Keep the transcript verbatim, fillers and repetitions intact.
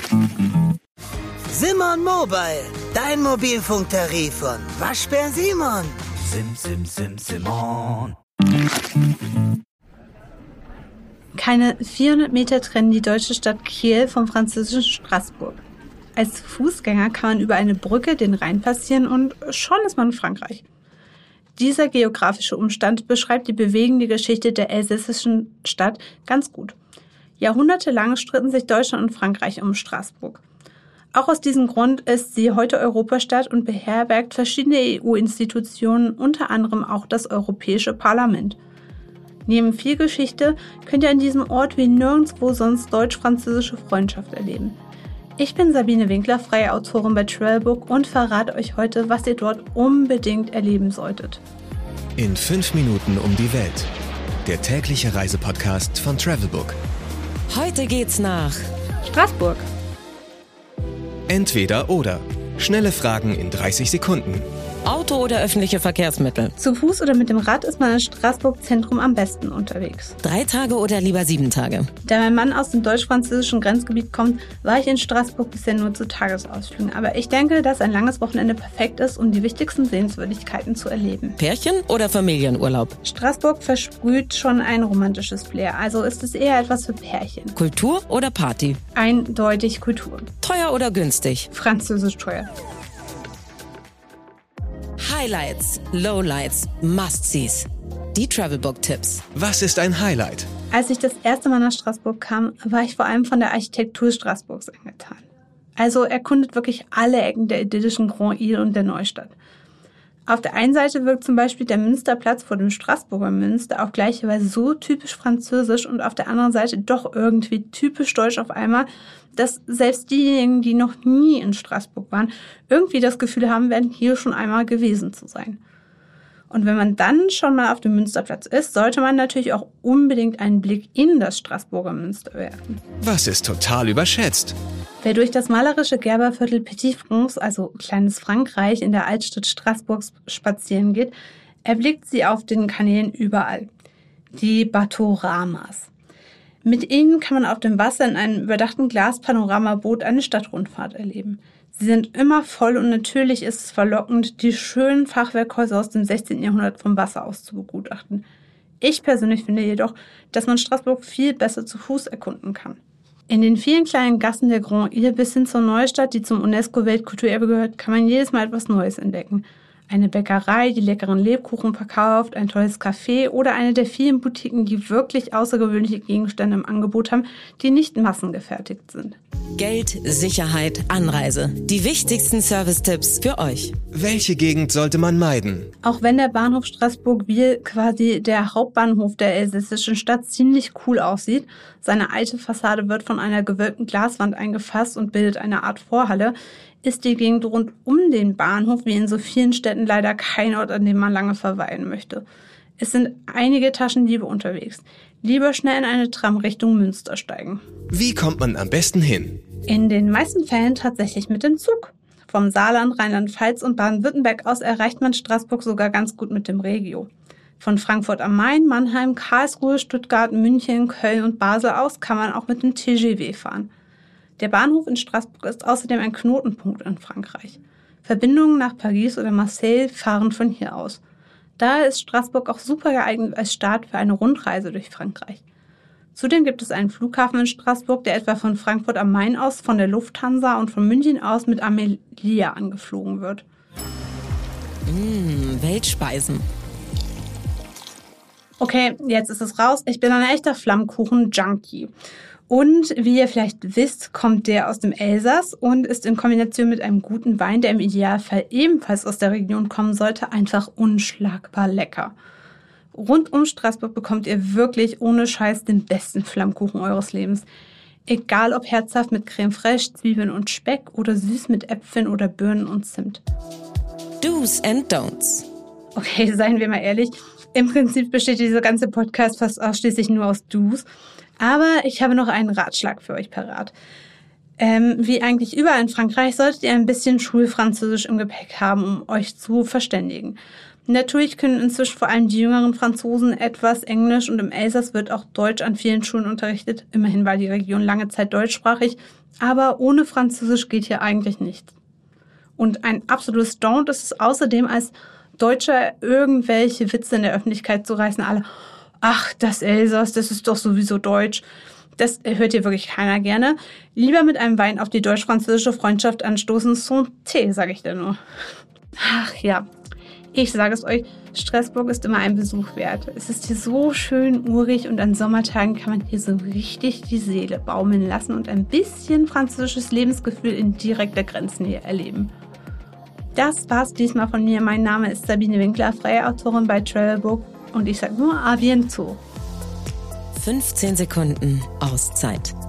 Simon Mobile, dein Mobilfunktarif von Waschbär Simon. Sim, sim, sim, Simon. Keine vierhundert Meter trennen die deutsche Stadt Kiel vom französischen Straßburg. Als Fußgänger kann man über eine Brücke den Rhein passieren und schon ist man in Frankreich. Dieser geografische Umstand beschreibt die bewegende Geschichte der elsässischen Stadt ganz gut. Jahrhundertelang stritten sich Deutschland und Frankreich um Straßburg. Auch aus diesem Grund ist sie heute Europastadt und beherbergt verschiedene E U-Institutionen, unter anderem auch das Europäische Parlament. Neben viel Geschichte könnt ihr an diesem Ort wie nirgendwo sonst deutsch-französische Freundschaft erleben. Ich bin Sabine Winkler, freie Autorin bei Travelbook und verrate euch heute, was ihr dort unbedingt erleben solltet. In fünf Minuten um die Welt. Der tägliche Reisepodcast von Travelbook. Heute geht's nach Straßburg. Entweder oder. Schnelle Fragen in dreißig Sekunden. Auto oder öffentliche Verkehrsmittel? Zu Fuß oder mit dem Rad ist man in Straßburg Zentrum am besten unterwegs. Drei Tage oder lieber sieben Tage? Da mein Mann aus dem deutsch-französischen Grenzgebiet kommt, war ich in Straßburg bisher nur zu Tagesausflügen. Aber ich denke, dass ein langes Wochenende perfekt ist, um die wichtigsten Sehenswürdigkeiten zu erleben. Pärchen oder Familienurlaub? Straßburg versprüht schon ein romantisches Flair, also ist es eher etwas für Pärchen. Kultur oder Party? Eindeutig Kultur. Teuer oder günstig? Französisch teuer. Highlights, Lowlights, Must-Sees. Die Travelbook-Tipps. Was ist ein Highlight? Als ich das erste Mal nach Straßburg kam, war ich vor allem von der Architektur Straßburgs angetan. Also erkundet wirklich alle Ecken der idyllischen Grand Ile und der Neustadt. Auf der einen Seite wirkt zum Beispiel der Münsterplatz vor dem Straßburger Münster auf gleiche Weise so typisch französisch und auf der anderen Seite doch irgendwie typisch deutsch auf einmal, dass selbst diejenigen, die noch nie in Straßburg waren, irgendwie das Gefühl haben werden, hier schon einmal gewesen zu sein. Und wenn man dann schon mal auf dem Münsterplatz ist, sollte man natürlich auch unbedingt einen Blick in das Straßburger Münster werfen. Was ist total überschätzt? Wer durch das malerische Gerberviertel Petit France, also kleines Frankreich in der Altstadt Straßburgs spazieren geht, erblickt sie auf den Kanälen überall. Die Bateauramas. Mit ihnen kann man auf dem Wasser in einem überdachten Glaspanoramaboot eine Stadtrundfahrt erleben. Sie sind immer voll und natürlich ist es verlockend, die schönen Fachwerkhäuser aus dem sechzehnten Jahrhundert vom Wasser aus zu begutachten. Ich persönlich finde jedoch, dass man Straßburg viel besser zu Fuß erkunden kann. In den vielen kleinen Gassen der Grand Ile bis hin zur Neustadt, die zum UNESCO-Weltkulturerbe gehört, kann man jedes Mal etwas Neues entdecken. Eine Bäckerei, die leckeren Lebkuchen verkauft, ein tolles Café oder eine der vielen Boutiquen, die wirklich außergewöhnliche Gegenstände im Angebot haben, die nicht massengefertigt sind. Geld, Sicherheit, Anreise. Die wichtigsten Service-Tipps für euch. Welche Gegend sollte man meiden? Auch wenn der Bahnhof Straßburg-Wiel, quasi der Hauptbahnhof der elsässischen Stadt, ziemlich cool aussieht, seine alte Fassade wird von einer gewölbten Glaswand eingefasst und bildet eine Art Vorhalle, ist die Gegend rund um den Bahnhof wie in so vielen Städten leider kein Ort, an dem man lange verweilen möchte. Es sind einige Taschendiebe unterwegs. Lieber schnell in eine Tram Richtung Münster steigen. Wie kommt man am besten hin? In den meisten Fällen tatsächlich mit dem Zug. Vom Saarland, Rheinland-Pfalz und Baden-Württemberg aus erreicht man Straßburg sogar ganz gut mit dem Regio. Von Frankfurt am Main, Mannheim, Karlsruhe, Stuttgart, München, Köln und Basel aus kann man auch mit dem T G V fahren. Der Bahnhof in Straßburg ist außerdem ein Knotenpunkt in Frankreich. Verbindungen nach Paris oder Marseille fahren von hier aus. Daher ist Straßburg auch super geeignet als Start für eine Rundreise durch Frankreich. Zudem gibt es einen Flughafen in Straßburg, der etwa von Frankfurt am Main aus, von der Lufthansa und von München aus mit Amelia angeflogen wird. Mmh, Weltspeisen. Okay, jetzt ist es raus. Ich bin ein echter Flammkuchen-Junkie. Und wie ihr vielleicht wisst, kommt der aus dem Elsass und ist in Kombination mit einem guten Wein, der im Idealfall ebenfalls aus der Region kommen sollte, einfach unschlagbar lecker. Rund um Straßburg bekommt ihr wirklich ohne Scheiß den besten Flammkuchen eures Lebens. Egal ob herzhaft mit Creme fraiche, Zwiebeln und Speck oder süß mit Äpfeln oder Birnen und Zimt. Do's and Don'ts. Okay, seien wir mal ehrlich, im Prinzip besteht dieser ganze Podcast fast ausschließlich nur aus Do's. Aber ich habe noch einen Ratschlag für euch parat. Ähm, wie eigentlich überall in Frankreich solltet ihr ein bisschen Schulfranzösisch im Gepäck haben, um euch zu verständigen. Natürlich können inzwischen vor allem die jüngeren Franzosen etwas Englisch und im Elsass wird auch Deutsch an vielen Schulen unterrichtet. Immerhin war die Region lange Zeit deutschsprachig, aber ohne Französisch geht hier eigentlich nichts. Und ein absolutes Don't ist es außerdem, als Deutscher irgendwelche Witze in der Öffentlichkeit zu reißen. Alle, ach, das Elsass, das ist doch sowieso Deutsch. Das hört hier wirklich keiner gerne. Lieber mit einem Wein auf die deutsch-französische Freundschaft anstoßen, Santé, sage ich da nur. Ach ja, ich sage es euch, Straßburg ist immer ein Besuch wert. Es ist hier so schön urig und an Sommertagen kann man hier so richtig die Seele baumeln lassen und ein bisschen französisches Lebensgefühl in direkter Grenznähe erleben. Das war's diesmal von mir. Mein Name ist Sabine Winkler, freie Autorin bei Travelbook und ich sage nur à bientôt. fünfzehn Sekunden Auszeit.